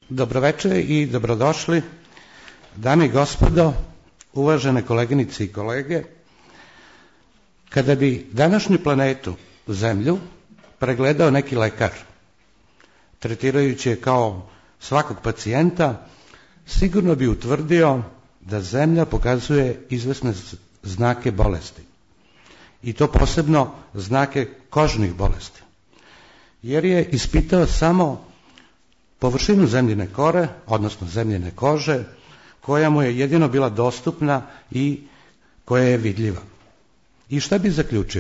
Dobroveče i dobrodošli, dame i gospodo, uvažene koleginice i kolege. Kada bi današnju planetu, Zemlju, pregledao neki lekar, tretirajući je kao svakog pacijenta, sigurno bi utvrdio da Zemlja pokazuje izvesne znake bolesti. I to posebno znake kožnih bolesti. Jer je ispitao samo površinu zemljine kore, odnosno zemljine kože, koja mu je jedino bila dostupna i koja je vidljiva. I šta bi zaključio?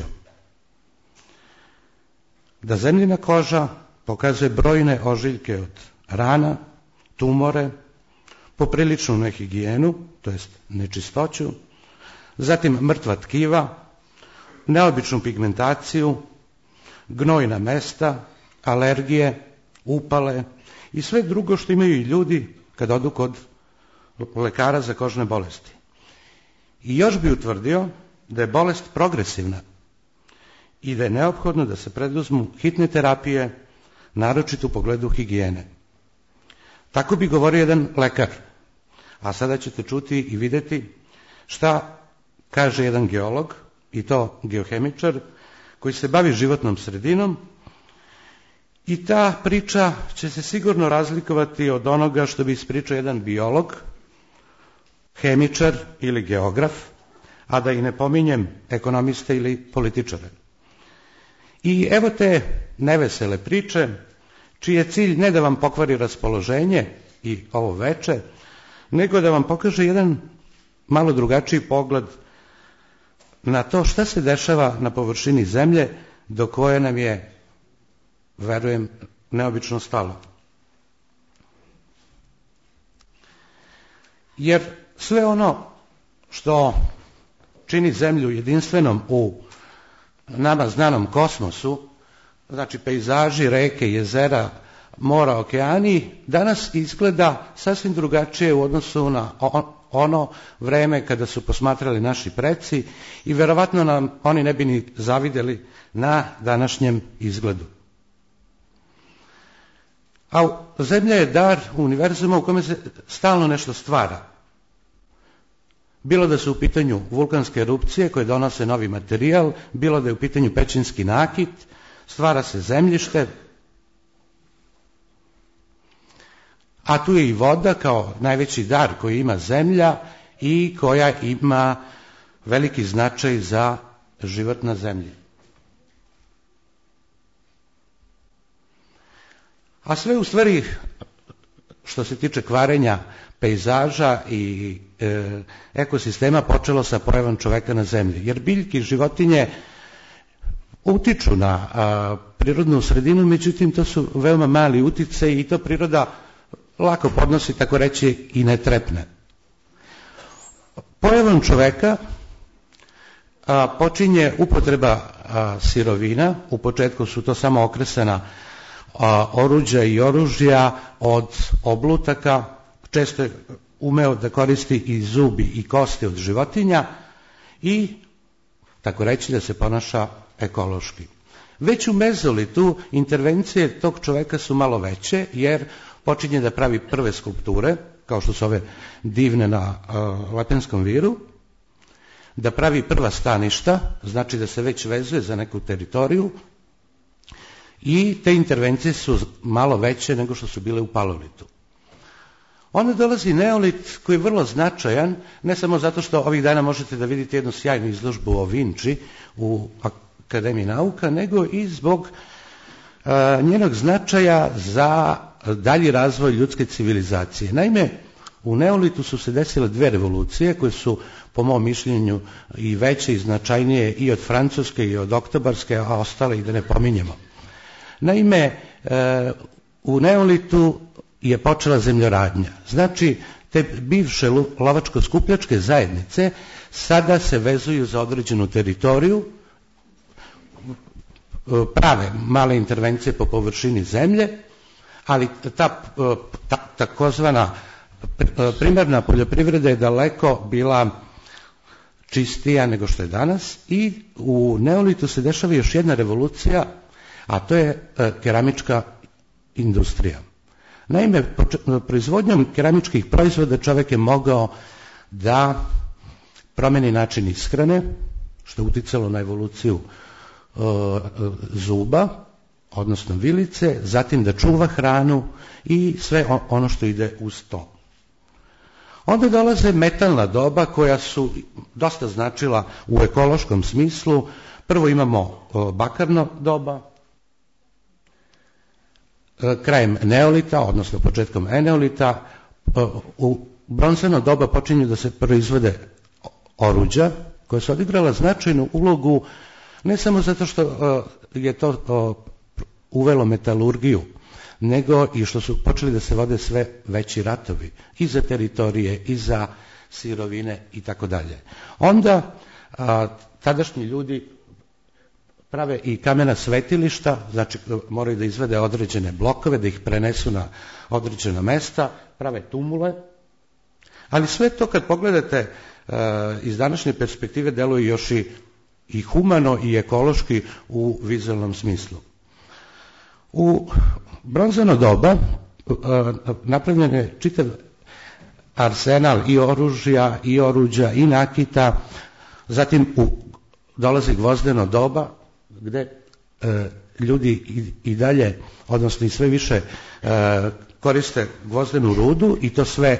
Da zemljina koža pokazuje brojne ožiljke od rana, tumore, popriličnu nehigijenu, to jest nečistoću, zatim mrtva tkiva, neobičnu pigmentaciju, gnojna mesta, alergije, upale i sve drugo što imaju i ljudi kad odu kod lekara za kožne bolesti. I još bi utvrdio da je bolest progresivna i da je neophodno da se preduzmu hitne terapije, naročito u pogledu higijene. Tako bi govorio jedan lekar, a sada ćete čuti i videti šta kaže jedan geolog, i to geohemičar, koji se bavi životnom sredinom, i ta priča će se sigurno razlikovati od onoga što bi ispričao jedan biolog, hemičar ili geograf, a da i ne pominjem ekonomiste ili političare. I evo te nevesele priče, čiji je cilj ne da vam pokvari raspoloženje i ovo veče, nego da vam pokaže jedan malo drugačiji pogled na to šta se dešava na površini zemlje do koje nam je, verujem, neobično stalo. Jer sve ono što čini zemlju jedinstvenom u nama znanom kosmosu, znači pejzaži, reke, jezera, mora, okeani, danas izgleda sasvim drugačije u odnosu na ono vreme kada su posmatrali naši preci i verovatno nam oni ne bi ni zavideli na današnjem izgledu. A zemlja je dar univerzuma u kome se stalno nešto stvara. Bilo da su u pitanju vulkanske erupcije koje donose novi materijal, bilo da je u pitanju pećinski nakit, stvara se zemljište, a tu je i voda kao najveći dar koji ima zemlja i koja ima veliki značaj za život na zemlji. A sve u stvari, što se tiče kvarenja pejzaža i ekosistema, počelo sa pojavom čoveka na zemlji. Jer biljke i životinje utiču na prirodnu sredinu, međutim to su veoma mali uticaji i to priroda lako podnosi, tako reći, i ne trepne. Pojavom čoveka počinje upotreba sirovina, u početku su to samo okresana oruđa i oružja od oblutaka, često je umeo da koristi i zubi i kosti od životinja i, tako reći, da se ponaša ekološki. Već u mezolitu intervencije tog čoveka su malo veće, jer počinje da pravi prve skulpture, kao što su ove divne na Lepenskom viru, da pravi prva staništa, znači da se već vezuje za neku teritoriju, i te intervencije su malo veće nego što su bile u palolitu. Onda dolazi neolit koji je vrlo značajan, ne samo zato što ovih dana možete da vidite jednu sjajnu izložbu o Vinči u Akademiji nauka, nego i zbog njenog značaja za dalji razvoj ljudske civilizacije. Naime, u neolitu su se desile dve revolucije koje su, po mom mišljenju, i veće i značajnije i od francuske i od oktobarske, a ostale i da ne pominjemo. Naime, u neolitu je počela zemljoradnja. Znači, te bivše lovačko-skupljačke zajednice sada se vezuju za određenu teritoriju, prave male intervencije po površini zemlje, ali ta takozvana primarna poljoprivreda je daleko bila čistija nego što je danas i u neolitu se dešava još jedna revolucija, a to je keramička industrija. Naime, proizvodnjom keramičkih proizvoda čovjek je mogao da promeni način ishrane, što je uticalo na evoluciju zuba, odnosno vilice, zatim da čuva hranu i sve ono što ide uz to. Onda dolaze metalna doba koja su dosta značila u ekološkom smislu. Prvo imamo bakarno doba, krajem neolita, odnosno početkom eneolita, u bronzano doba počinju da se proizvode oruđa koja su odigrala značajnu ulogu ne samo zato što je to uvelo metalurgiju, nego i što su počeli da se vode sve veći ratovi i za teritorije i za sirovine i tako dalje. Onda tadašnji ljudi prave i kamena svetilišta, znači moraju da izvede određene blokove, da ih prenesu na određena mesta, prave tumule, ali sve to kad pogledate iz današnje perspektive deluje još i humano i ekološki u vizualnom smislu. U bronzano doba napravljen je čitav arsenal i oružja, i oruđa, i nakita, zatim dolazi gvozdeno doba, gde ljudi i dalje, odnosno i sve više koriste gvozdenu rudu i to sve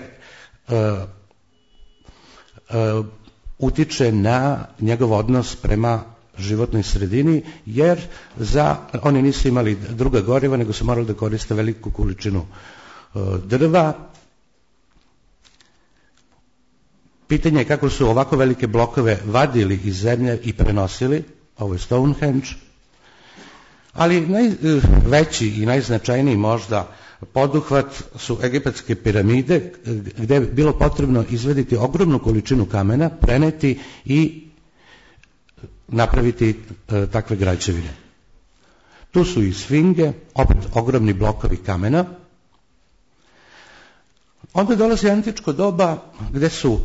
utiče na njegov odnos prema životnoj sredini, jer oni nisu imali druga goriva, nego su morali da koriste veliku količinu drva. Pitanje je kako su ovako velike blokove vadili iz zemlje i prenosili, ovo je Stonehenge, ali najveći i najznačajniji možda poduhvat su egipatske piramide, gde je bilo potrebno izvediti ogromnu količinu kamena, preneti i napraviti takve građevine. Tu su i sfinge, opet ogromni blokovi kamena. Onda dolazi antičko doba gde su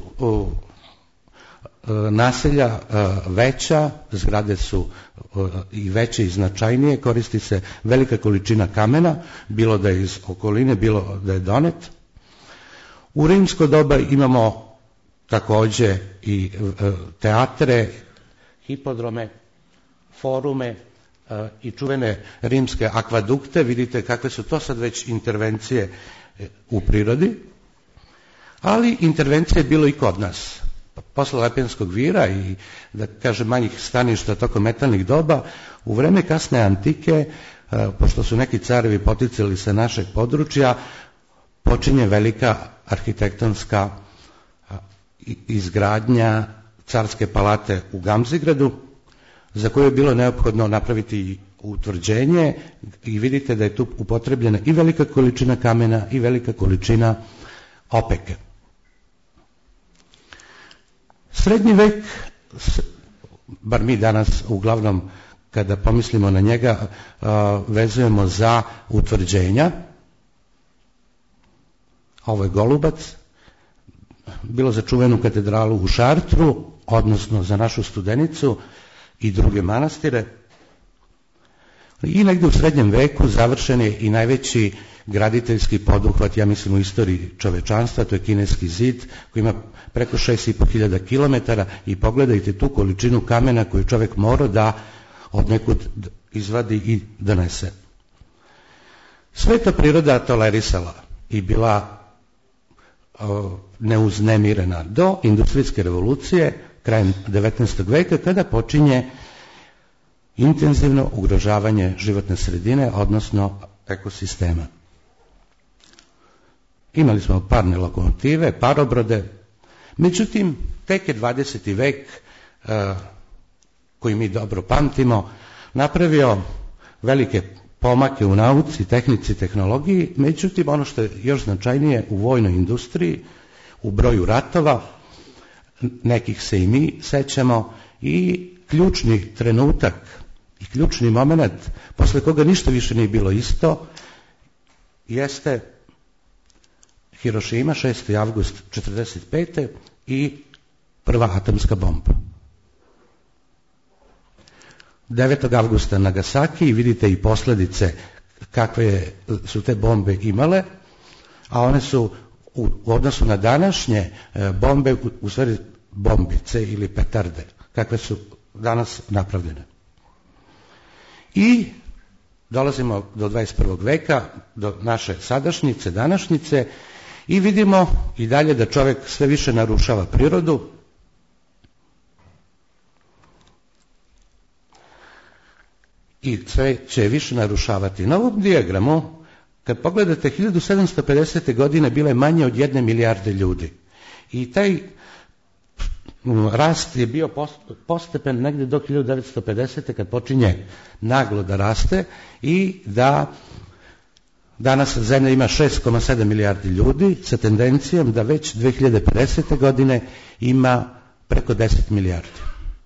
naselja veća, zgrade su i veće i značajnije, koristi se velika količina kamena, bilo da je iz okoline, bilo da je donet. U rimsko doba imamo takođe i teatre, hipodrome, forume i čuvene rimske akvadukte. Vidite kakve su to sad već intervencije u prirodi, ali intervencije je bilo i kod nas. Posle Lepenskog vira i, da kažem, manjih staništa tokom metalnih doba, u vreme kasne antike, pošto su neki carevi poticali sa našeg područja, počinje velika arhitektonska izgradnja carske palate u Gamzigradu, za koju je bilo neophodno napraviti utvrđenje i vidite da je tu upotrebljena i velika količina kamena i velika količina opeke. Srednji vek, bar mi danas uglavnom kada pomislimo na njega, vezujemo za utvrđenja. Ovo je Golubac, bilo za čuvenu katedralu u Šartru, odnosno za našu Studenicu i druge manastire. I negde u srednjem veku završen je i najveći graditeljski poduhvat, ja mislim, u istoriji čovečanstva, to je Kineski zid, koji ima preko 6.500 km i pogledajte tu količinu kamena koju čovek mora da od nekud izvadi i donese. Sve to priroda tolerisala i bila neuznemirena do industrijske revolucije krajem 19. veka, kada počinje intenzivno ugrožavanje životne sredine, odnosno ekosistema. Imali smo parne lokomotive, parobrode, međutim, tek je 20. vek, koji mi dobro pamtimo, napravio velike pomake u nauci, tehnici, tehnologiji, međutim, ono što je još značajnije u vojnoj industriji, u broju ratova, nekih se i mi sećamo, i ključni trenutak i ključni moment, posle koga ništa više nije bilo isto, jeste Hirošima, 6. avgust 1945. i prva atomska bomba. 9. avgusta Nagasaki, i vidite i posledice kakve su te bombe imale, a one su u odnosu na današnje bombe, u stvari bombice ili petarde, kakve su danas napravljene. I dolazimo do 21. veka, do naše sadašnjice, današnjice, i vidimo i dalje da čovjek sve više narušava prirodu. I sve će više narušavati. Na ovom dijagramu, kad pogledate, 1750. godine bilo je manje od 1 milijarde ljudi. I taj rast je bio postepen negdje do 1950. kad počinje naglo da raste i da danas zemlja ima 6,7 milijardi ljudi sa tendencijom da već 2050. godine ima preko 10 milijardi.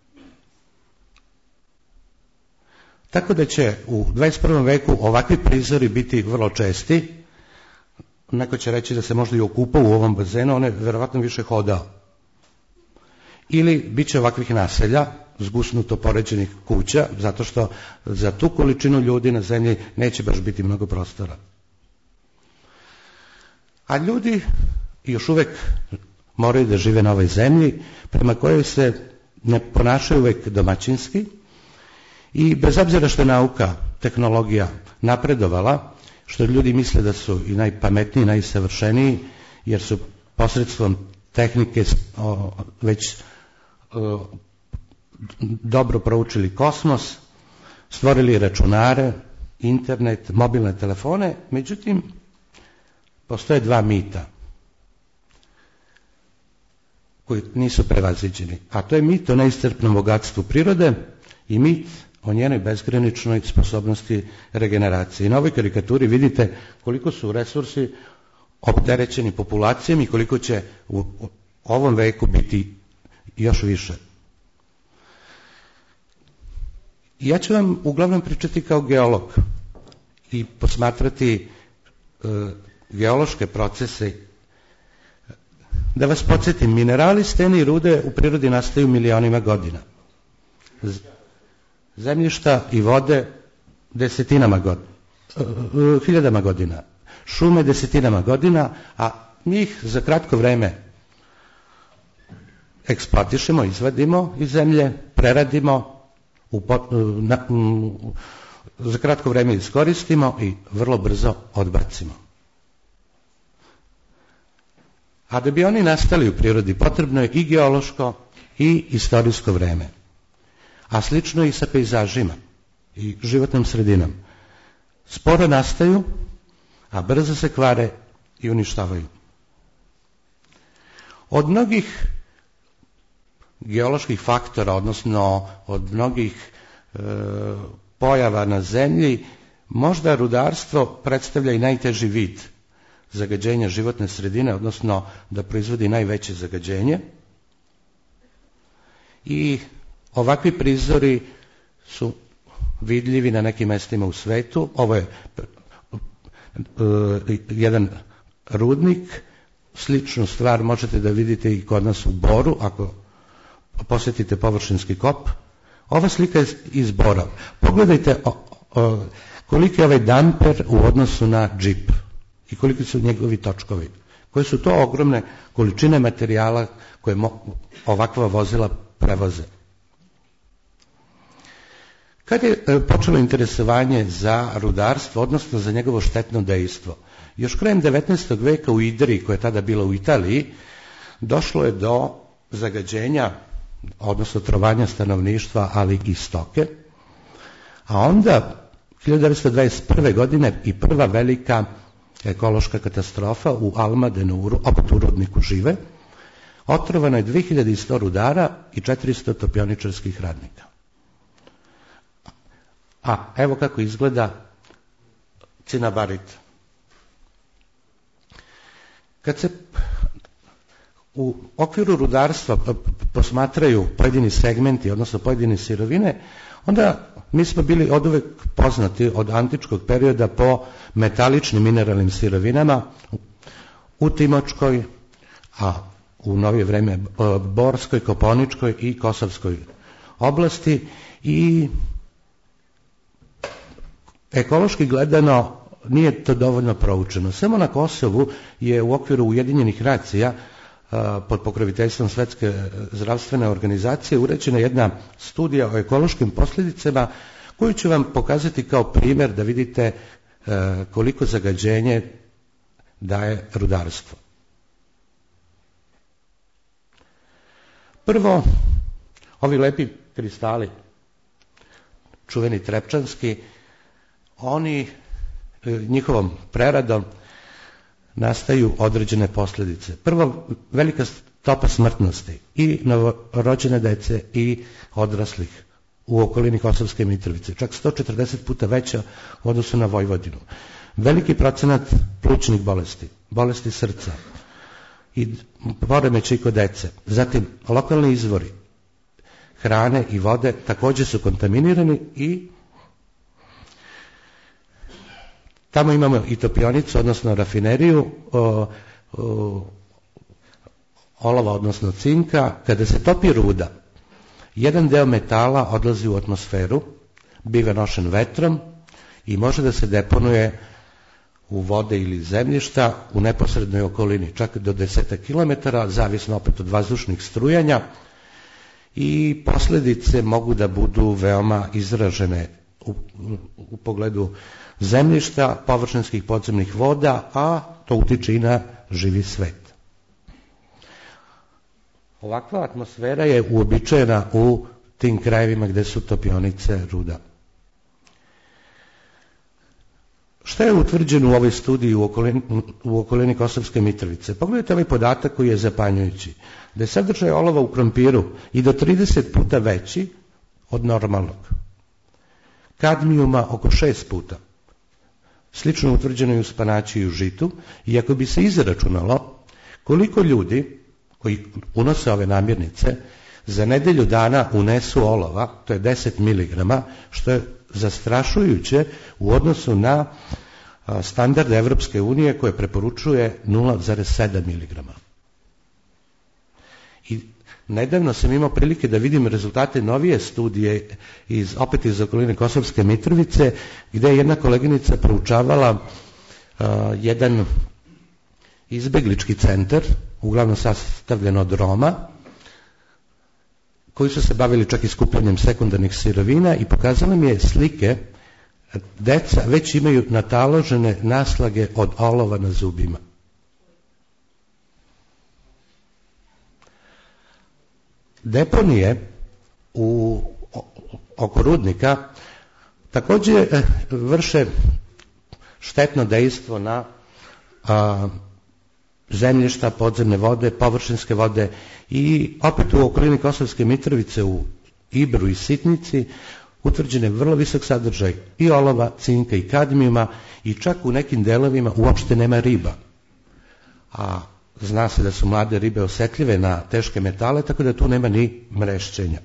Tako da će u 21. veku ovakvi prizori biti vrlo česti. Neko će reći da se možda i okupao u ovom bazenu, on je verovatno više hodao. Ili bit će ovakvih naselja, zgusnuto poređenih kuća, zato što za tu količinu ljudi na zemlji neće baš biti mnogo prostora. A ljudi još uvek moraju da žive na ovoj zemlji, prema kojoj se ne ponašaju uvek domaćinski, i bez obzira što je nauka, tehnologija napredovala, što ljudi misle da su i najpametniji, najsavršeniji, jer su posredstvom tehnike već dobro proučili kosmos, stvorili računare, internet, mobilne telefone. Međutim, postoje dva mita koji nisu prevaziđeni, a to je mit o neiscrpnom bogatstvu prirode i mit o njenoj bezgraničnoj sposobnosti regeneracije. I na ovoj karikaturi vidite koliko su resursi opterećeni populacijom i koliko će u ovom veku biti još više. Ja ću vam uglavnom pričati kao geolog i posmatrati geološke procese. Da vas podsjetim, minerali, stene i rude u prirodi nastaju milionima godina. Zemljišta i vode desetinama godina, hiljadama godina, šume desetinama godina, a mi ih za kratko vreme eksploatišemo, izvadimo iz zemlje, preradimo, za kratko vreme iskoristimo i vrlo brzo odbacimo. A da bi oni nastali u prirodi, potrebno je i geološko i istorijsko vreme. A slično i sa pejzažima i životnom sredinom. Sporo nastaju, a brzo se kvare i uništavaju. Od mnogih geoloških faktora, odnosno od mnogih pojava na zemlji, možda rudarstvo predstavlja i najteži vid zagađenja životne sredine, odnosno da proizvodi najveće zagađenje. I ovakvi prizori su vidljivi na nekim mestima u svetu. Ovo je jedan rudnik. Sličnu stvar možete da vidite i kod nas u Boru, ako posjetite površinski kop. Ova slika je iz Bora. Pogledajte koliki je ovaj damper u odnosu na džip i koliki su njegovi točkovi. Koje su to ogromne količine materijala koje ovakva vozila prevoze. Kad je počelo interesovanje za rudarstvo, odnosno za njegovo štetno dejstvo? Još krajem 19. veka u Idriji, koja je tada bila u Italiji, došlo je do zagađenja, odnosno trovanja stanovništva, ali i stoke. A onda, 1921. godine, i prva velika ekološka katastrofa u Almadenu, opet u rudniku Žive, otrovano je 2100 rudara i 400 topioničarskih radnika. A evo kako izgleda cinabarit. Kad se u okviru rudarstva posmatraju pojedini segmenti, odnosno pojedine sirovine, onda mi smo bili oduvek poznati od antičkog perioda po metaličnim mineralnim sirovinama u Timočkoj, a u novije vreme Borskoj, Koponičkoj i Kosovskoj oblasti. I ekološki gledano nije to dovoljno proučeno. Samo na Kosovu je u okviru Ujedinjenih nacija pod pokroviteljstvom Svetske zdravstvene organizacije urađena jedna studija o ekološkim posljedicama koju ću vam pokazati kao primjer da vidite koliko zagađenje daje rudarstvo. Prvo, ovi lepi kristali, čuveni trepčanski, oni njihovom preradom nastaju određene posljedice. Prvo, velika stopa smrtnosti i novorođene dece i odraslih u okolini Kosovske Mitrovice, čak 140 puta veća u odnosu na Vojvodinu. Veliki procenat plućnih bolesti, bolesti srca i poremećaj kod dece. Zatim, lokalni izvori hrane i vode također su kontaminirani i tamo imamo i topionicu, odnosno rafineriju olova, odnosno cinka. Kada se topi ruda, jedan deo metala odlazi u atmosferu, biva nošen vetrom i može da se deponuje u vode ili zemljišta u neposrednoj okolini, čak do 10 km, zavisno opet od vazdušnih strujanja, i posljedice mogu da budu veoma izražene u pogledu zemljišta, površinskih podzemnih voda, a to utiče i na živi svet. Ovakva atmosfera je uobičajena u tim krajevima gde su topionice ruda. Šta je utvrđeno u ovoj studiji u okolini Kosovske Mitrovice? Pogledajte ovaj podatak koji je zapanjujući. Da je sadržaj olova u krompiru i do 30 puta veći od normalnog. Kadmijuma oko 6 puta. Slično je utvrđeno i u spanači i u žitu. I ako bi se izračunalo koliko ljudi koji unose ove namirnice za nedelju dana unesu olova, to je 10 mg, što je zastrašujuće u odnosu na standarde Evropske unije koje preporučuje 0,7 mg. I nedavno sam imao prilike da vidim rezultate novije studije opet iz okoline Kosovske Mitrovice, gde je jedna koleginica proučavala jedan izbeglički centar, uglavnom sastavljen od Roma, koji su se bavili čak i skupljanjem sekundarnih sirovina, i pokazala mi je slike, deca već imaju nataložene naslage od olova na zubima. Deponije oko rudnika također vrše štetno dejstvo na zemljišta, podzemne vode, površinske vode, i opet u okolini Kosovske Mitrovice u Ibru i Sitnici utvrđen je vrlo visok sadržaj i olova, cinka i kadmijuma, i čak u nekim delovima uopšte nema riba. A zna se da su mlade ribe osetljive na teške metale, tako da tu nema ni mrešćenja.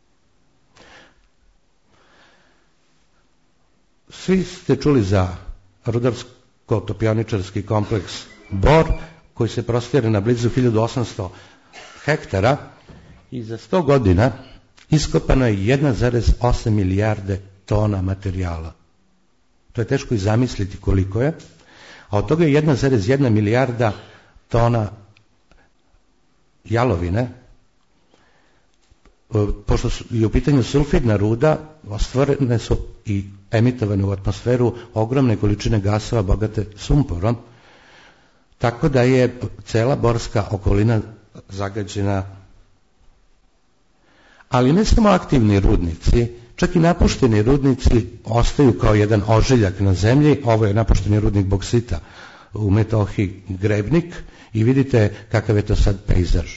Svi ste čuli za rudarsko-topioničarski kompleks Bor, koji se prostire na blizu 1800 hektara, i za 100 godina iskopano je 1,8 milijarde tona materijala. To je teško i zamisliti koliko je, a od toga je 1,1 milijarda tona jalovine. Pošto je u pitanju sulfidna ruda, ostvarene su i emitovane u atmosferu ogromne količine gasova bogate sumporom, tako da je cela borska okolina zagađena. Ali ne samo aktivni rudnici, čak i napušteni rudnici ostaju kao jedan ožiljak na zemlji. Ovo je napušteni rudnik boksita u Metohiji, Grebnik, i vidite kakav je to sad pejzaž.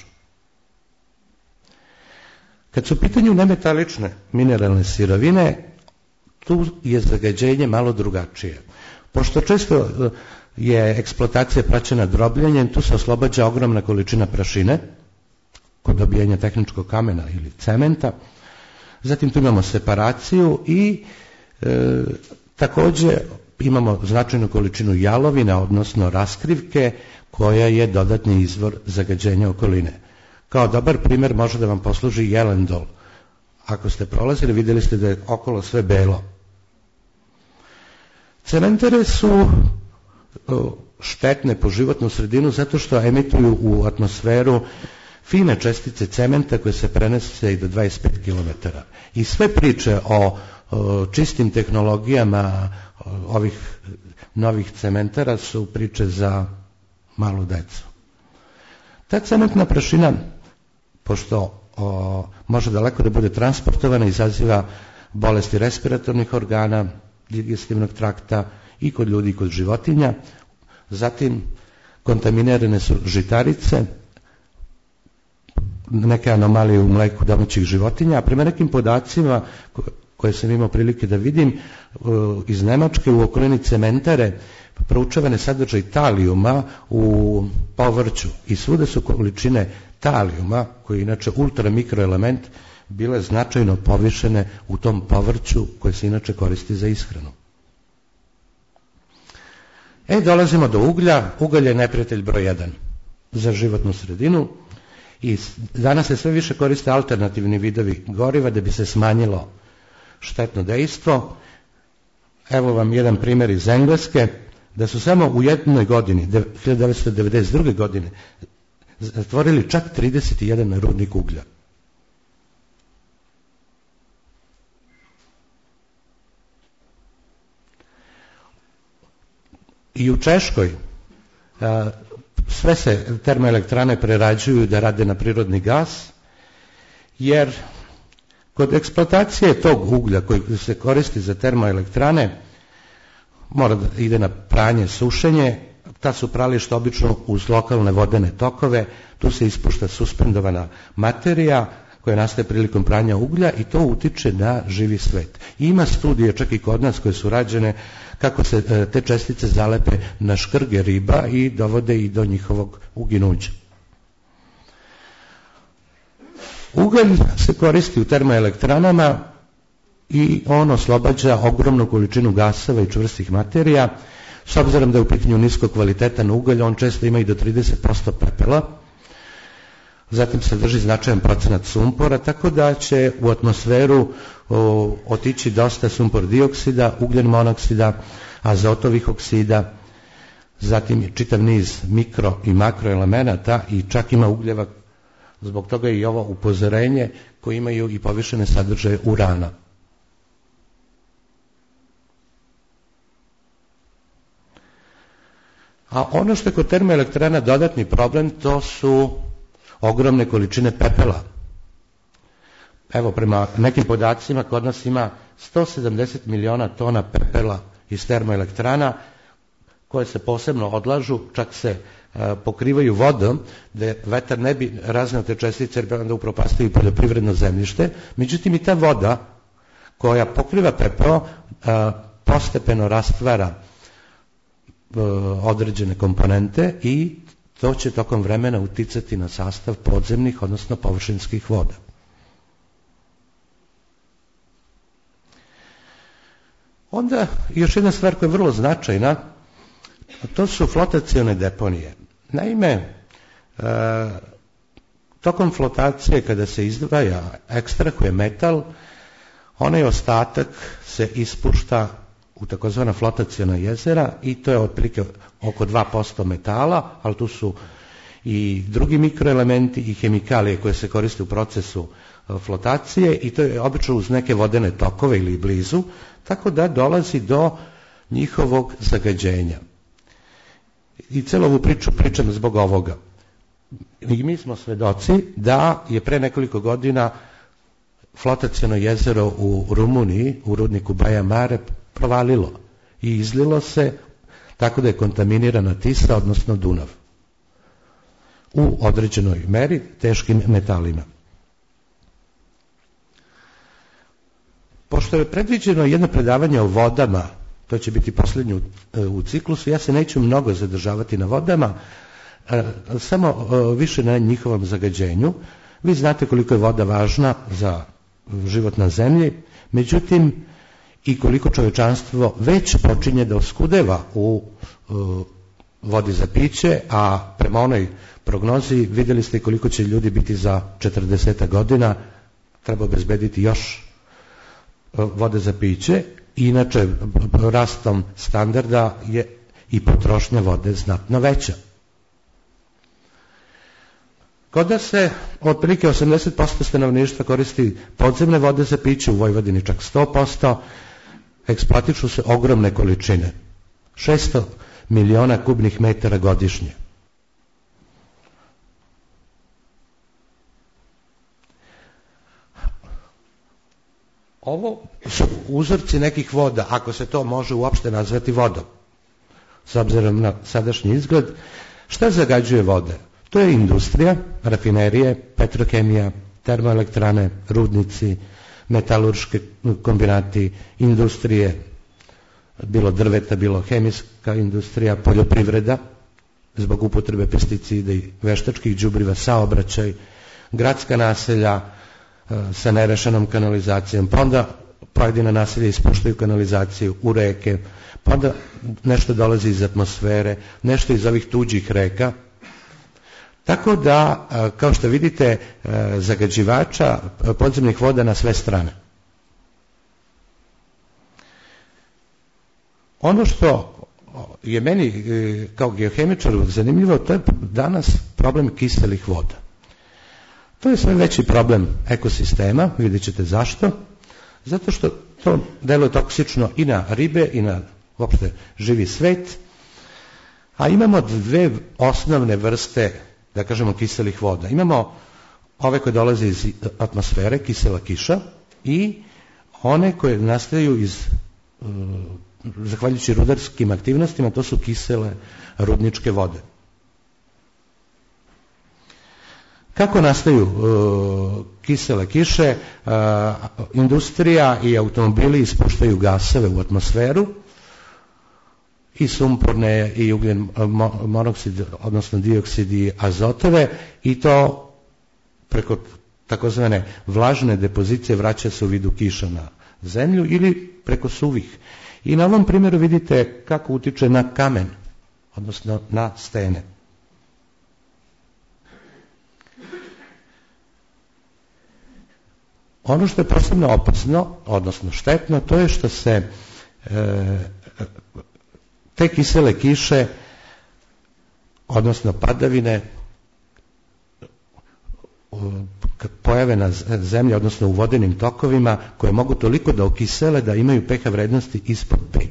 Kad su u pitanju nemetalične mineralne sirovine, tu je zagađenje malo drugačije. Pošto često je eksploatacija praćena drobljenjem, tu se oslobađa ogromna količina prašine kod dobijanja tehničkog kamena ili cementa. Zatim tu imamo separaciju i također imamo značajnu količinu jalovina, odnosno raskrivke, koja je dodatni izvor zagađenja okoline. Kao dobar primjer može da vam posluži Jelendol. Ako ste prolazili, vidjeli ste da je okolo sve belo. Cementere su štetne po životnu sredinu zato što emituju u atmosferu fine čestice cementa koje se prenose i do 25 km. I sve priče o čistim tehnologijama ovih novih cementara su priče za malu decu. Ta cementna prašina, pošto može daleko da bude transportovana, izaziva bolesti respiratornih organa, digestivnog trakta i kod ljudi i kod životinja. Zatim kontaminirane su žitarice, neke anomalije u mleku domaćih životinja, a prema nekim podacima koje sam imao prilike da vidim iz Nemačke, u okolini cementare proučavane sadržaj talijuma u povrću i svuda su količine talijuma, koji je inače ultramikroelement, bile značajno povišene u tom povrću koje se inače koristi za ishranu. Dolazimo do uglja. Ugalj je neprijatelj broj 1 za životnu sredinu i danas se sve više koriste alternativni vidovi goriva da bi se smanjilo štetno dejstvo. Evo vam jedan primjer iz Engleske, da su samo u jednoj godini, 1992. godine, zatvorili čak 31 rudnik uglja. I u Češkoj sve se termoelektrane prerađuju da rade na prirodni gas, jer kod eksploatacije tog uglja koji se koristi za termoelektrane mora da ide na pranje, sušenje. Ta su prališta obično uz lokalne vodene tokove, tu se ispušta suspendovana materija koja nastaje prilikom pranja uglja i to utiče na živi svet. I ima studije čak i kod nas koje su rađene kako se te čestice zalepe na škrge riba i dovode i do njihovog uginuća. Ugalj se koristi u termoelektranama i on oslobađa ogromnu količinu gasova i čvrstih materija. S obzirom da je u pitanju nisko kvalitetan ugalj, on često ima i do 30% pepela. Zatim se drži značajan procenat sumpora, tako da će u atmosferu otići dosta sumpor dioksida, ugljen monoksida, azotovih oksida, zatim čitav niz mikro i makroelemenata i čak ima ugljeva. Zbog toga je i ovo upozorenje koje imaju i povišene sadržaje urana. A ono što je kod termoelektrana dodatni problem, to su ogromne količine pepela. Evo, prema nekim podacima, kod nas ima 170 miliona tona pepela iz termoelektrana, koje se posebno odlažu, čak se pokrivaju vodom, da vetar ne bi razneo te čestice, jer onda upropastaju poljoprivredno zemljište. Međutim, i ta voda koja pokriva pepeo postepeno rastvara određene komponente i to će tokom vremena uticati na sastav podzemnih, odnosno površinskih voda. Onda još jedna stvar koja je vrlo značajna, to su flotacione deponije. Naime, tokom flotacije kada se izdvaja, ekstrahuje metal, onaj ostatak se ispušta u takozvana flotaciona jezera i to je otprilike oko 2% metala, ali tu su i drugi mikroelementi i hemikalije koje se koriste u procesu flotacije i to je obično uz neke vodene tokove ili blizu, tako da dolazi do njihovog zagađenja. I celu ovu priču pričam zbog ovoga. I mi smo svedoci da je pre nekoliko godina flotaciono jezero u Rumuniji, u rudniku Baja Mare, provalilo i izlilo se tako da je kontaminirana Tisa, odnosno Dunav, u određenoj meri teškim metalima. Pošto je predviđeno jedno predavanje o vodama, to će biti poslednje u ciklusu, ja se neću mnogo zadržavati na vodama, samo više na njihovom zagađenju. Vi znate koliko je voda važna za život na zemlji, međutim i koliko čovečanstvo već počinje da oskudeva u vodi za piće, a prema onoj prognozi vidjeli ste koliko će ljudi biti za 40 godina, treba obezbediti još vode za piće inače rastom standarda je i potrošnja vode znatno veća. Kod da se otprilike 80% stanovništva koristi podzemne vode za piće, u Vojvodini čak 100%, eksploatišu se ogromne količine, 600 miliona kubnih metara godišnje. Ovo su uzorci nekih voda, ako se to može uopšte nazvati vodom, s obzirom na sadašnji izgled. Šta zagađuje vode? To je industrija, rafinerije, petrokemija, termoelektrane, rudnici, metalurški kombinati, industrije, bilo drveta, bilo hemijska industrija, poljoprivreda, zbog upotrebe pesticida i veštačkih đubriva, saobraćaj, gradska naselja sa nerešenom kanalizacijom, pa onda pojedina naselja ispuštaju kanalizaciju u reke, pa onda nešto dolazi iz atmosfere, nešto iz ovih tuđih reka. Tako da, kao što vidite, zagađivača podzemnih voda na sve strane. Ono što je meni kao geohemičaru zanimljivo, to je danas problem kiselih voda. To je sve veći problem ekosistema, vidjet ćete zašto. Zato što to deluje toksično i na ribe i na uopšte živi svet. A imamo dve osnovne vrste, da kažemo, kiselih voda. Imamo ove koje dolaze iz atmosfere, kisela kiša, i one koje nastaju zahvaljujući rudarskim aktivnostima, to su kisele rudničke vode. Kako nastaju kisele kiše? Industrija i automobili ispuštaju gasove u atmosferu, i sumporne i ugljen monoksid, odnosno dioksid i azotove, i to preko takozvane vlažne depozicije vraća se u vidu kiša na zemlju ili preko suvih. I na ovom primjeru vidite kako utiče na kamen, odnosno na stene. Ono što je posebno opasno, odnosno štetno, to je što se te kisele kiše, odnosno padavine, pojave na zemlji, odnosno u vodenim tokovima, koje mogu toliko da okisele da imaju pH vrednosti ispod 5.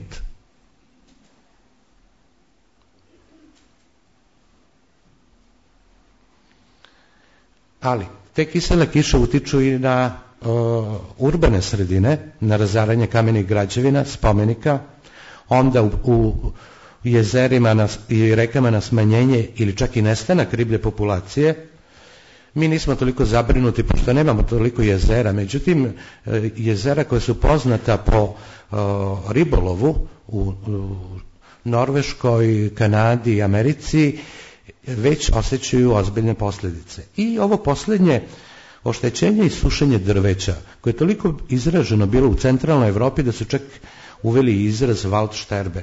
Ali te kisele kiše utiču i na urbane sredine, na razaranje kamenih građevina, spomenika, onda u jezerima i rekama na smanjenje ili čak i nestanak riblje populacije. Mi nismo toliko zabrinuti pošto nemamo toliko jezera, međutim jezera koje su poznata po ribolovu u Norveškoj, Kanadi i Americi već osjećaju ozbiljne posljedice. I ovo posljednje oštećenje i sušenje drveća, koje je toliko izraženo bilo u centralnoj Evropi da su čak uveli izraz Waldsterben.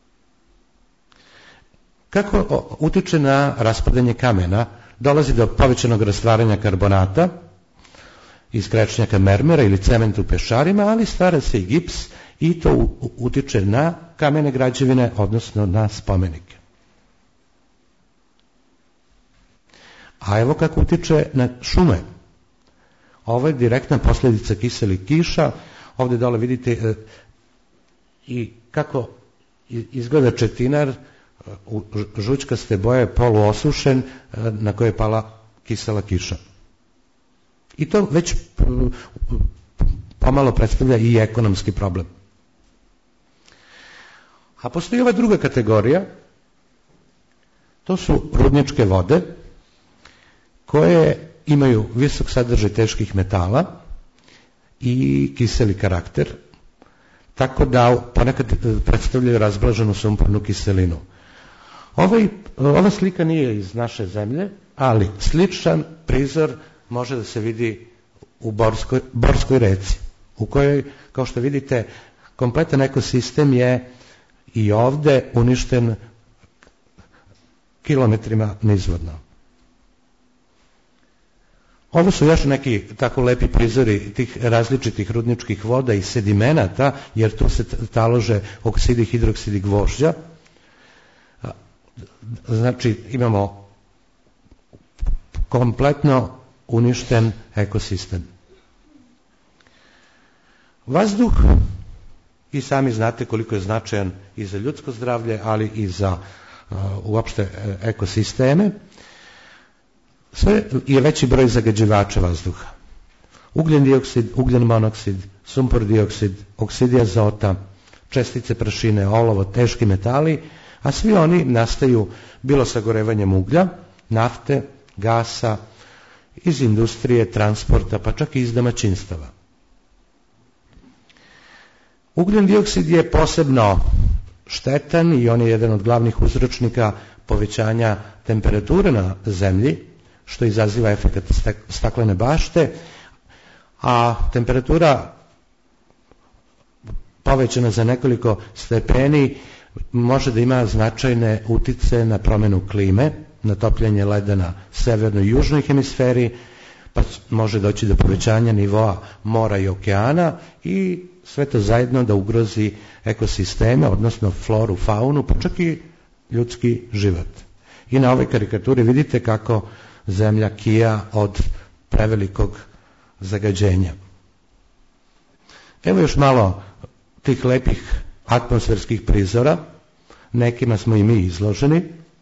Kako utiče na raspadanje kamena? Dolazi do povećanog rastvaranja karbonata iz krečnjaka mermera ili cementa u pešarima, ali stvara se i gips i to utiče na kamene građevine, odnosno na spomenike. A evo kako utiče na šume. Ovo je direktna posljedica kiselih kiša. Ovdje dole vidite i kako izgleda četinar u žućkaste boje, poluosušen, na koje je pala kisela kiša. I to već pomalo predstavlja i ekonomski problem. A postoji ova druga kategorija, to su rudničke vode, koje imaju visok sadržaj teških metala i kiseli karakter, tako da ponekad predstavljaju razblaženu sumpornu kiselinu. Ova slika nije iz naše zemlje, ali sličan prizor može da se vidi u Borskoj reci, u kojoj, kao što vidite, kompletan ekosistem je i ovde uništen kilometrima nizvodno. Ovo su još neki tako lepi prizori tih različitih rudničkih voda i sedimenata, jer tu se talože oksidi, hidroksidi gvožđa. Znači imamo kompletno uništen ekosistem. Vazduh, i sami znate koliko je značajan i za ljudsko zdravlje, ali i za uopšte ekosisteme. Sve je veći broj zagađivača vazduha. Ugljen dioksid, ugljen monoksid, sumpor dioksid, oksidi azota, čestice prašine, olovo, teški metali, a svi oni nastaju bilo sagorevanjem uglja, nafte, gasa, iz industrije, transporta, pa čak i iz domaćinstava. Ugljen dioksid je posebno štetan i on je jedan od glavnih uzročnika povećanja temperature na zemlji, što izaziva efekat staklene bašte, a temperatura povećana za nekoliko stepeni može da ima značajne utice na promenu klime, na topljenje leda na severnoj i južnoj hemisferi, pa može doći do povećanja nivoa mora i okeana i sve to zajedno da ugrozi ekosisteme, odnosno floru, faunu, pa čak i ljudski život. I na ovoj karikaturi vidite kako zemlja kija od prevelikog zagađenja. Evo još malo tih lepih atmosferskih prizora, nekima smo i mi izloženi.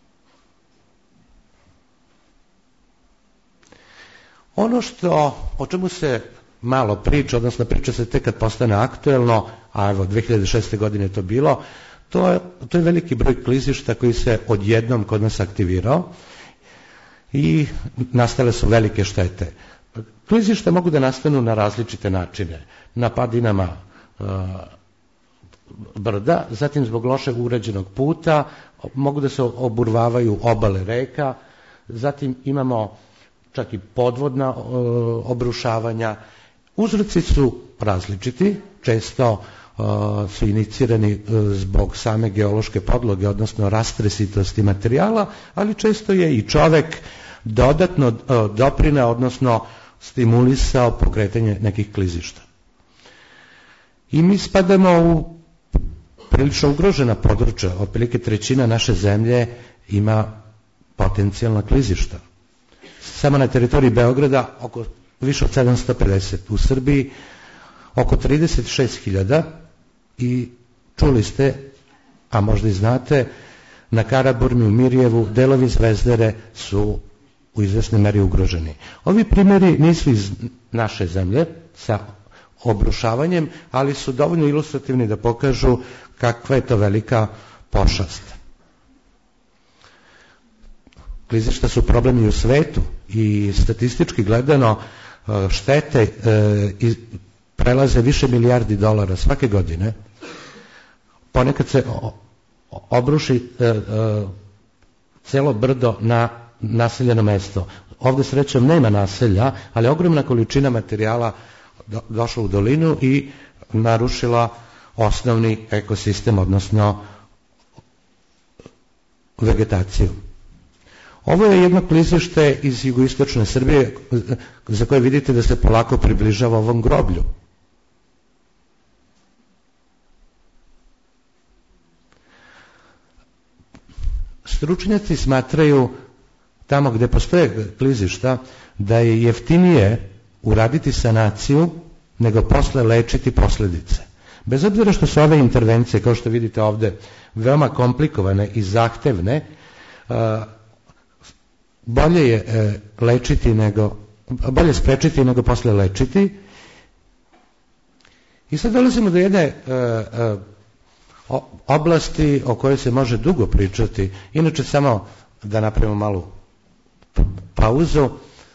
Ono o čemu se malo priča, odnosno priča se tek kad postane aktuelno, a evo 2006. godine je to bilo, to je veliki broj klizišta koji se odjednom kod nas aktivirao i nastale su velike štete. Klizišta mogu da nastanu na različite načine. Na padinama brda, zatim zbog loše urađenog puta, mogu da se oburvavaju obale reka, zatim imamo čak i podvodna obrušavanja. Uzroci su različiti, često su inicirani zbog same geološke podloge, odnosno rastresitosti materijala, ali često je i čovek dodatno doprineo, odnosno stimulisao pokretanje nekih klizišta. I mi spadamo u prilično ugrožena područja, otprilike trećina naše zemlje ima potencijalna klizišta. Samo na teritoriji Beograda više od 750, u Srbiji oko 36.000 i čuli ste, a možda i znate, na Karaburmi, u Mirjevu, delovi Zvezdare su u izvesnoj meri ugroženi. Ovi primjeri nisu iz naše zemlje sa obrušavanjem, ali su dovoljno ilustrativni da pokažu kakva je to velika pošast. Klizišta su problemi i u svetu i statistički gledano štete prelaze više milijardi dolara svake godine. Ponekad se obruši celo brdo na naseljeno mesto. Ovde srećom nema naselja, ali ogromna količina materijala došla u dolinu i narušila osnovni ekosistem, odnosno vegetaciju. Ovo je jedno klizište iz jugoistočne Srbije za koje vidite da se polako približava ovom groblju. Stručnjaci smatraju tamo gde postoje klizišta da je jeftinije uraditi sanaciju nego posle lečiti posledice. Bez obzira što su ove intervencije, kao što vidite ovde, veoma komplikovane i zahtevne, bolje je bolje sprečiti nego posle lečiti. I sad dolazimo do jedne oblasti o kojoj se može dugo pričati. Inače, samo da napravimo malu pauzu.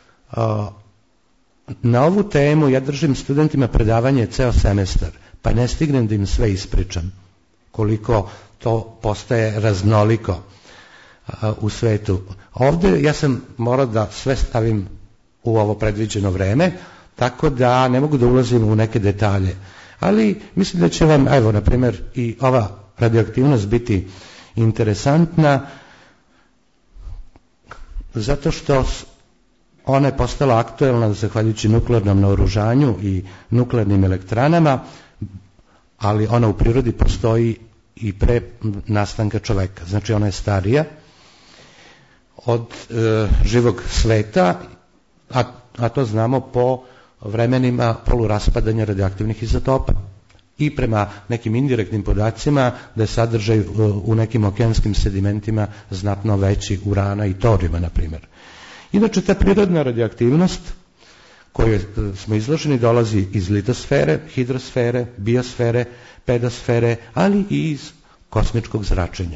Na ovu temu ja držim studentima predavanje ceo semestar, pa ne stignem da im sve ispričam, koliko to postaje raznoliko u svetu. Ovde ja sam morao da sve stavim u ovo predviđeno vreme, tako da ne mogu da ulazim u neke detalje. Ali mislim da će vam, evo, na primjer, i ova radioaktivnost biti interesantna, zato što ona je postala aktuelna zahvaljujući nuklearnom naoružanju i nuklearnim elektranama, ali ona u prirodi postoji i pre nastanka čoveka. Znači ona je starija od živog sveta, a to znamo po vremenima poluraspadanja radioaktivnih izotopa i prema nekim indirektnim podacima da je sadržaj u nekim okeanskim sedimentima znatno veći urana i torijuma, na primjer. Inače, ta prirodna radioaktivnost koju smo izloženi dolazi iz litosfere, hidrosfere, biosfere, pedosfere, ali i iz kosmičkog zračenja.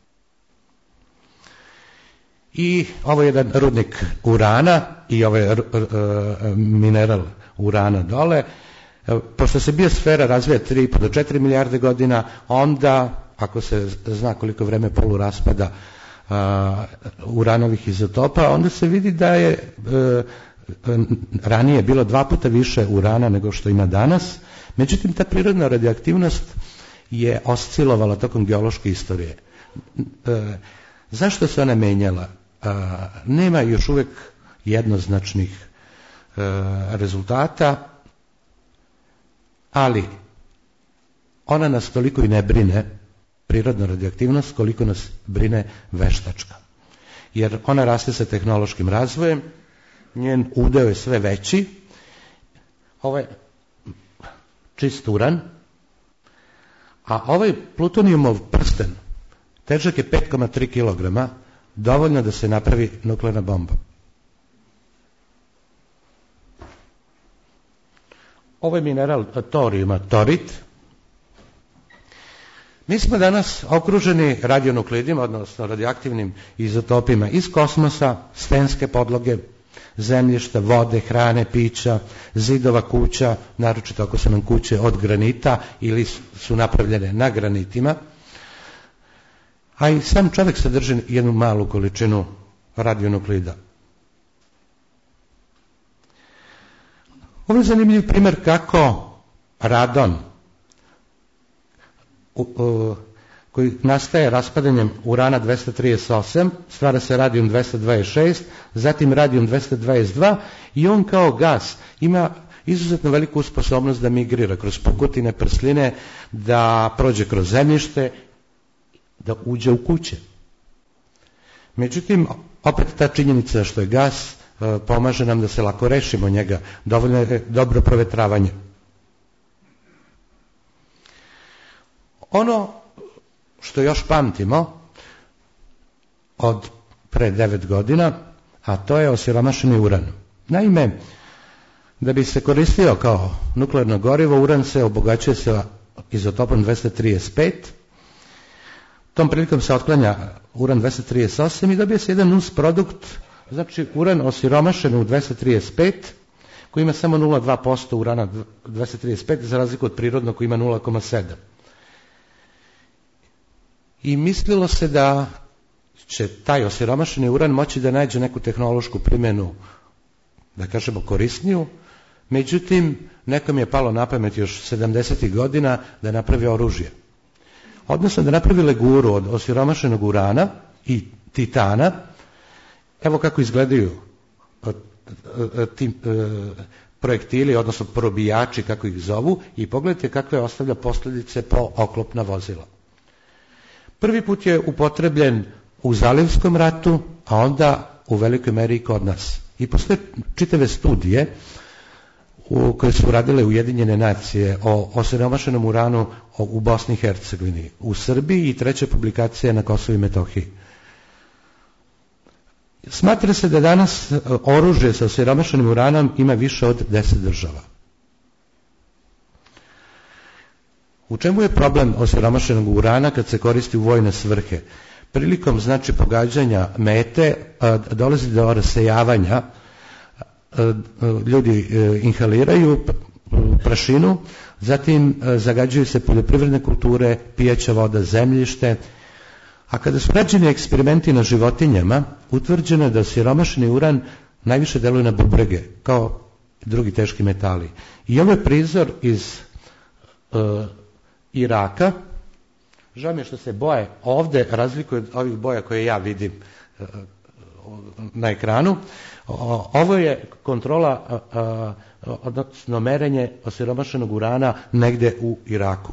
I ovo je jedan rudnik urana i ovaj mineral urana dole. Pošto se biosfera razvija 3,5 do 4 milijarde godina, onda, ako se zna koliko vreme poluraspada uranovih izotopa, onda se vidi da je ranije bilo 2 puta više urana nego što ima danas. Međutim, ta prirodna radioaktivnost je oscilovala tokom geološke istorije. Zašto se ona menjala? Nema još uvek jednoznačnih rezultata, ali ona nas toliko i ne brine, prirodna radioaktivnost, koliko nas brine veštačka. Jer ona raste sa tehnološkim razvojem, njen udeo je sve veći. Ovo je čist uran, a ovaj plutonijumov prsten težak je 5,3 kg, dovoljno da se napravi nuklearna bomba. Ovo je mineral torijuma, torit. Mi smo danas okruženi radionukleidima, odnosno radioaktivnim izotopima iz kosmosa, stenske podloge, zemljišta, vode, hrane, pića, zidova kuća, naročito ako su nam kuće od granita ili su napravljene na granitima. A i sam čovjek sadrži jednu malu količinu radionukleida. Ovo je zanimljiv primjer kako radon, koji nastaje raspadanjem urana 238, stvara se radijum 226, zatim radijum 222 i on kao gas ima izuzetno veliku sposobnost da migrira kroz pukotine, prsline, da prođe kroz zemljište, da uđe u kuće. Međutim, opet ta činjenica što je gas pomaže nam da se lako rešimo njega, dovoljno je dobro provetravanje. Ono što još pamtimo od pre 9 godina, a to je osiromašeni uran. Naime, da bi se koristio kao nuklearno gorivo, uran se obogaćuje sa izotopom 235. Tom prilikom se otklanja uran 238 i dobije se jedan nus produkt, znači uran osiromašen u 235, koji ima samo 0,2% urana 235, za razliku od prirodnog koji ima 0,7. I mislilo se da će taj osiromašeni uran moći da nađe neku tehnološku primjenu, da kažemo korisniju, međutim, nekom je palo na pamet još 70. godina da napravi oružje. Odnosno da napravi leguru od osiromašenog urana i titana. Evo kako izgledaju ti projektili, odnosno probijači, kako ih zovu, i pogledajte kakve ostavlja posljedice po oklopna vozila. Prvi put je upotrebljen u Zalivskom ratu, a onda u velikoj meri i kod nas. I postoje čitave studije koje su uradile Ujedinjene nacije o osiromašenom uranu u Bosni i Hercegovini, u Srbiji, i treća publikacija na Kosovu i Metohiji. Smatra se da danas oružje sa osiromašenim uranom ima više od 10 država. U čemu je problem osiromašenog urana kad se koristi u vojne svrhe? Prilikom, znači, pogađanja mete dolazi do rasejavanja, ljudi inhaliraju prašinu, zatim zagađuju se poljoprivredne kulture, pijeća voda, zemljište. A kada su rađeni eksperimenti na životinjama, utvrđeno je da osiromašeni uran najviše deluje na bubrege, kao drugi teški metali. I ovo je prizor iz Iraka. Žao mi je što se boje ovde razlikuje od ovih boja koje ja vidim na ekranu, ovo je kontrola, odnosno merenje osiromašenog urana negde u Iraku.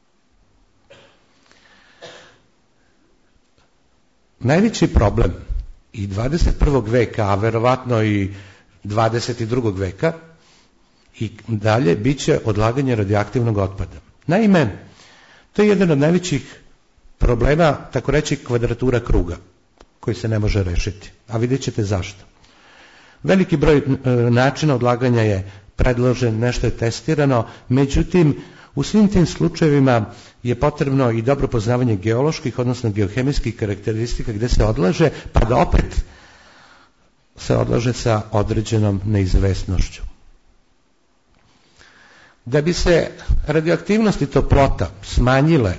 Najveći problem i 21. veka, a verovatno i 22. veka i dalje bit će odlaganje radioaktivnog otpada. Naime, to je jedan od najvećih problema, tako reći, kvadratura kruga, koji se ne može rešiti. A vidjet ćete zašto. Veliki broj načina odlaganja je predložen, nešto je testirano, međutim, u svim tim slučajevima je potrebno i dobro poznavanje geoloških, odnosno geohemijskih karakteristika gde se odlaže, pa da opet se odlaže sa određenom neizvesnošću. Da bi se radioaktivnost i toplota smanjile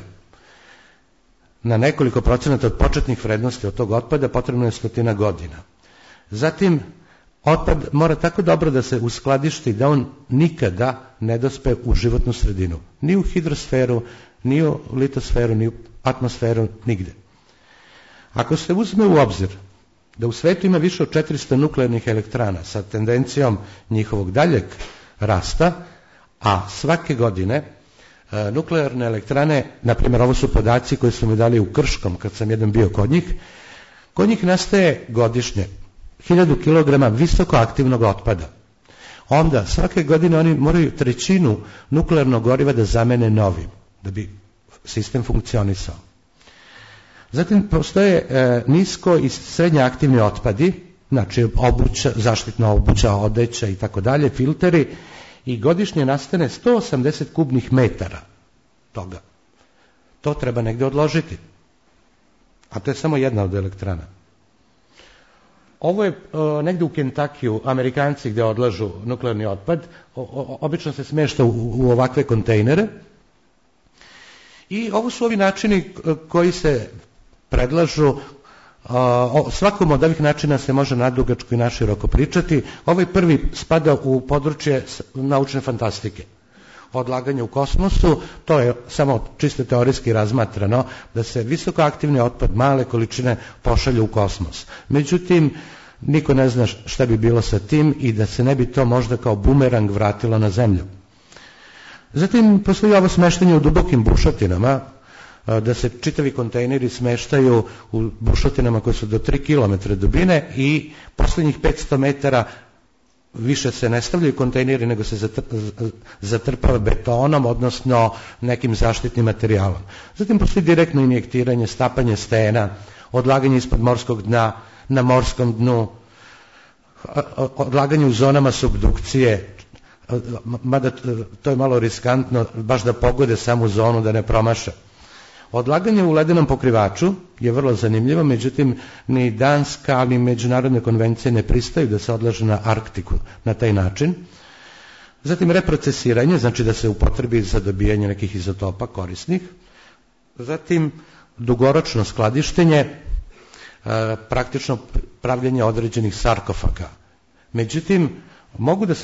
na nekoliko procenata od početnih vrednosti od tog otpada, potrebno je 100 godina. Zatim, otpad mora tako dobro da se uskladišti da on nikada ne dospe u životnu sredinu. Ni u hidrosferu, ni u litosferu, ni u atmosferu, nigde. Ako se uzme u obzir da u svetu ima više od 400 nuklearnih elektrana sa tendencijom njihovog daljeg rasta, a svake godine nuklearne elektrane, na primjer ovo su podaci koji su mi dali u Krškom kad sam jedan bio kod njih nastaje godišnje 1000 kg visoko aktivnog otpada. Onda svake godine oni moraju 1/3 nuklearnog goriva da zamene novim, da bi sistem funkcionisao. Zatim postoje nisko i srednje aktivni otpadi, znači obuća, zaštitna obuća, odeća i tako dalje, filteri, i godišnje nastane 180 kubnih metara toga. To treba negde odložiti. A to je samo jedna od elektrana. Ovo je negde u Kentakiju, Amerikanci gde odlažu nuklearni otpad, obično se smešta u ovakve kontejnere. I ovo su ovi načini koji se predlažu. Svakom od ovih načina se može nadugačko i naširoko pričati. Ovaj prvi spada u područje naučne fantastike. Odlaganje u kosmosu, to je samo čisto teorijski razmatrano, da se visokoaktivni otpad, male količine pošalju u kosmos. Međutim, niko ne zna šta bi bilo sa tim i da se ne bi to možda kao bumerang vratilo na zemlju. Zatim postoji ovo smeštanje u dubokim bušotinama, da se čitavi kontejneri smeštaju u bušotinama koje su do 3 km dubine i poslednjih 500 metara više se ne stavljaju kontejneri, nego se zatrpava betonom, odnosno nekim zaštitnim materijalom. Zatim postoji direktno injektiranje, stapanje stena, odlaganje ispod morskog dna, na morskom dnu, odlaganje u zonama subdukcije, mada to je malo riskantno, baš da pogode samu zonu, da ne promaša. Odlaganje u ledenom pokrivaču je vrlo zanimljivo, međutim ni Danska, ni međunarodne konvencije ne pristaju da se odlaže na Arktiku na taj način. Zatim reprocesiranje, znači da se upotrebi za dobijanje nekih izotopa korisnih. Zatim dugoročno skladištenje, praktično pravljenje određenih sarkofaga. Međutim, mogu da se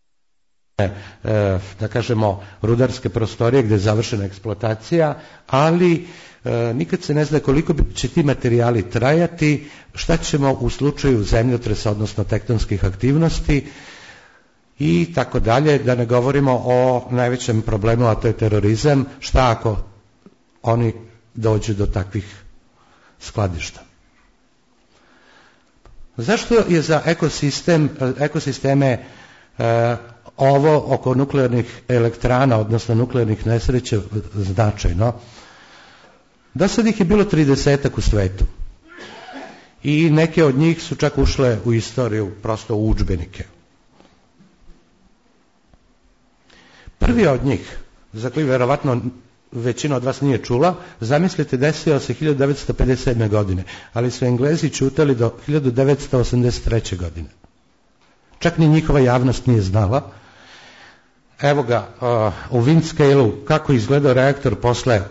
da kažemo rudarske prostorije gde je završena eksploatacija, ali nikad se ne zna koliko će ti materijali trajati, šta ćemo u slučaju zemljotresa, odnosno tektonskih aktivnosti i tako dalje, da ne govorimo o najvećem problemu, a to je terorizam, šta ako oni dođu do takvih skladišta. Zašto je za ekosisteme ovo oko nuklearnih elektrana, odnosno nuklearnih nesreća značajno? Do sad ih je bilo 30 u svetu i neke od njih su čak ušle u istoriju, prosto u udžbenike. Prvi od njih, za koji verovatno većina od vas nije čula, zamislite, desio se 1957. godine, ali su Englezi ćutali do 1983. godine. Čak ni njihova javnost nije znala. Evo ga, u Windscale-u kako izgledao reaktor posle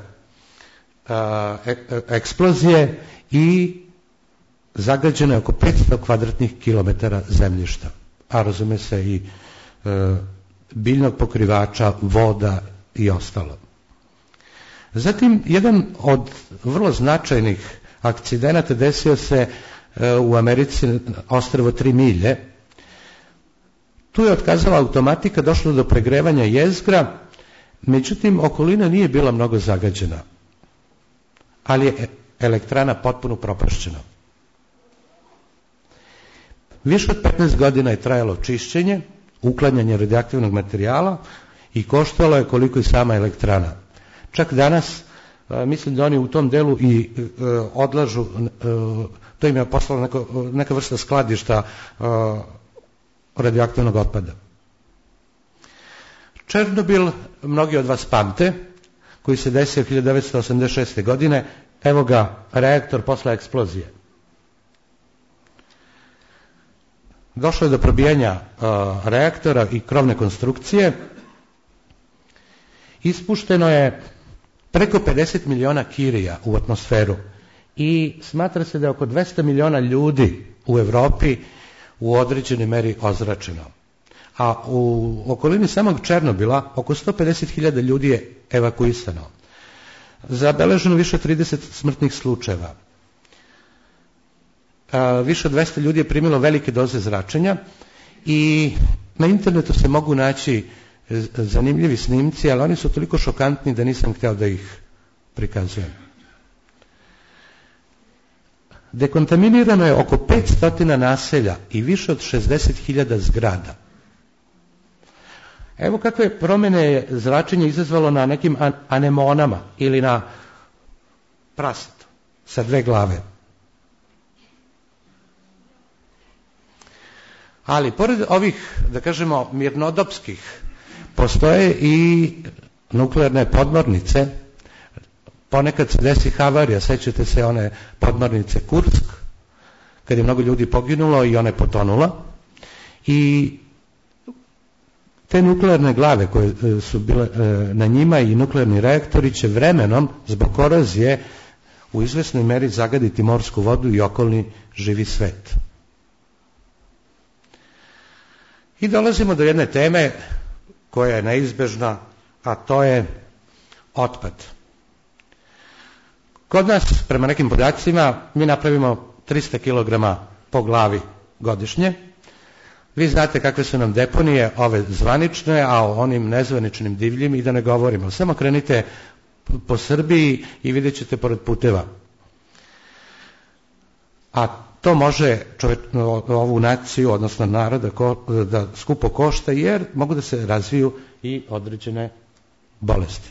eksplozije i zagađeno je oko 500 kvadratnih kilometara zemljišta, a razume se i biljnog pokrivača, voda i ostalo. Zatim, jedan od vrlo značajnih akcidenata desio se u Americi, ostrvo 3 milje. Tu je otkazala automatika, došlo do pregrevanja jezgra, međutim okolina nije bila mnogo zagađena, ali je elektrana potpuno propašćena. Više od 15 godina je trajalo čišćenje, uklanjanje radioaktivnog materijala i koštalo je koliko i sama elektrana. Čak danas, mislim da oni u tom delu i odlažu, to im je poslala neka vrsta skladišta radioaktivnog otpada. Černobil, mnogi od vas pamte, koji se desio 1986. godine, evo ga reaktor posle eksplozije. Došlo je do probijanja reaktora i krovne konstrukcije. Ispušteno je preko 50 miliona kirija u atmosferu i smatra se da je oko 200 miliona ljudi u Evropi u određenoj meri ozračeno. A u okolini samog Černobila oko 150.000 ljudi je evakuisano. Zabeleženo više od 30 smrtnih slučajeva. Više od 200 ljudi je primilo velike doze zračenja i na internetu se mogu naći zanimljivi snimci, ali oni su toliko šokantni da nisam htio da ih prikazujem. Dekontaminirano je oko 500 naselja i više od 60.000 zgrada. Evo kakve promjene je zračenje izazvalo na nekim anemonama ili na prasetu sa 2 glave. Ali pored ovih, da kažemo, mirnodopskih, postoje i nuklearne podmornice. Ponekad se desi havarija, sećate se one podmornice Kursk, kad je mnogo ljudi poginulo i ona je potonula. I te nuklearne glave koje su bile na njima i nuklearni reaktori će vremenom, zbog korozije, u izvesnoj meri zagaditi morsku vodu i okolni živi svet. I dolazimo do jedne teme koja je neizbežna, a to je otpad. Kod nas, prema nekim podacima, mi napravimo 300 kg po glavi godišnje. Vi znate kakve su nam deponije, ove zvanične, a o onim nezvaničnim divljim i da ne govorimo. Samo krenite po Srbiji i vidjet ćete pored puteva. A to može ovu naciju, odnosno naroda, da skupo košta, jer mogu da se razviju i određene bolesti.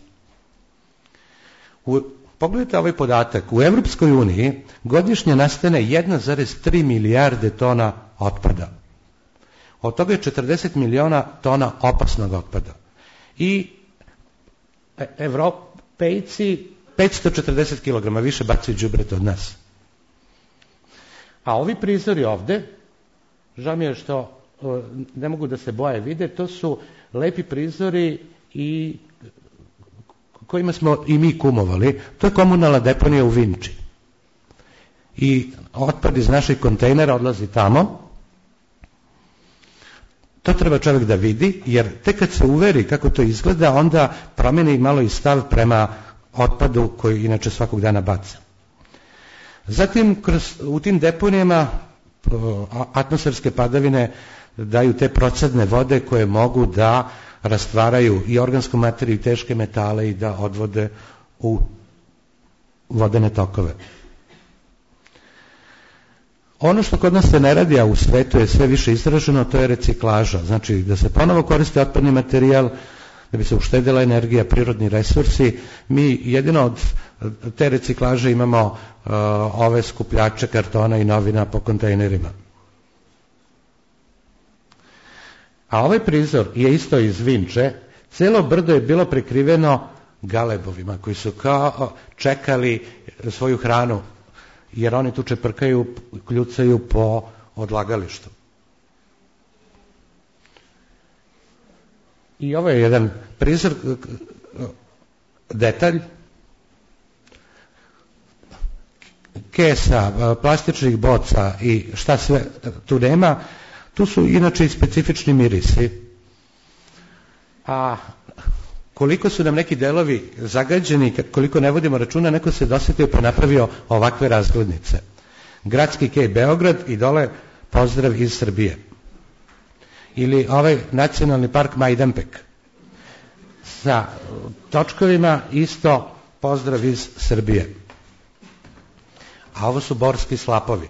Pogledajte ovaj podatak. U Evropskoj uniji godišnje nastane 1,3 milijarde tona otpada. Od toga je 40 miliona tona opasnog otpada. I Evropejci 540 kg više bacaju đubreta od nas. A ovi prizori ovde, žao mi je što ne mogu da se boje vide, to su lepi prizori i kojima smo i mi kumovali. To je komunalna deponija u Vinči. I otpad iz naših kontejnera odlazi tamo. To treba čovjek da vidi, jer tek kad se uveri kako to izgleda, onda promeni malo i stav prema otpadu koji inače svakog dana baca. Zatim, u tim deponijama atmosferske padavine daju te procedne vode koje mogu da rastvaraju i organsku materiju i teške metale i da odvode u vodene tokove. Ono što kod nas se ne radi, a u svetu je sve više izraženo, to je reciklaža. Znači da se ponovo koristi otpadni materijal, da bi se uštedila energija, prirodni resursi. Mi jedino od te reciklaže imamo ove skupljače kartona i novina po kontejnerima. A ovaj prizor je isto iz Vinče. Cijelo brdo je bilo prekriveno galebovima koji su kao čekali svoju hranu, jer oni tu čeprkaju, kljucaju po odlagalištu. I ovo je jedan prizor, detalj, kesa, plastičnih boca i šta sve tu nema. Tu su inače i specifični mirisi. A koliko su nam neki delovi zagađeni, koliko ne vodimo računa, neko se dosjetio pa napravio ovakve razglednice, Gradski kej Beograd i dole pozdrav iz Srbije. Ili ovaj nacionalni park Majdanpek. Sa točkovima isto pozdrav iz Srbije. A ovo su Borski slapovi.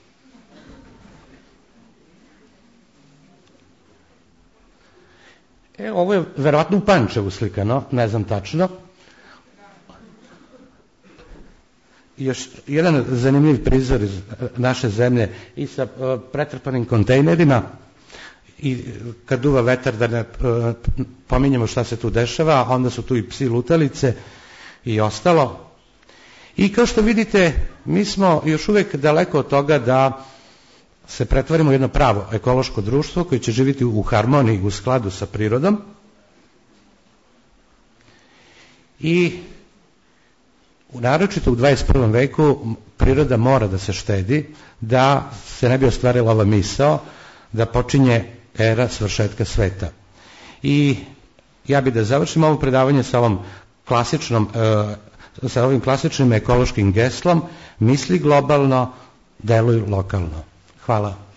Ovo je verovatno u Pančevu slikano, ne znam tačno. Još jedan zanimljiv prizor iz naše zemlje i sa pretrpanim kontejnerima i kad duva vetar, da ne pominjemo šta se tu dešava, onda su tu i psi lutalice i ostalo. I kao što vidite, mi smo još uvek daleko od toga da se pretvorimo u jedno pravo ekološko društvo koje će živjeti u harmoniji, u skladu sa prirodom. I naročito u 21. veku priroda mora da se štedi, da se ne bi ostvarila ova misao, da počinje era svršetka sveta. I ja bih da završim ovo predavanje sa ovim klasičnim ekološkim geslom: misli globalno, deluj lokalno. Hvala.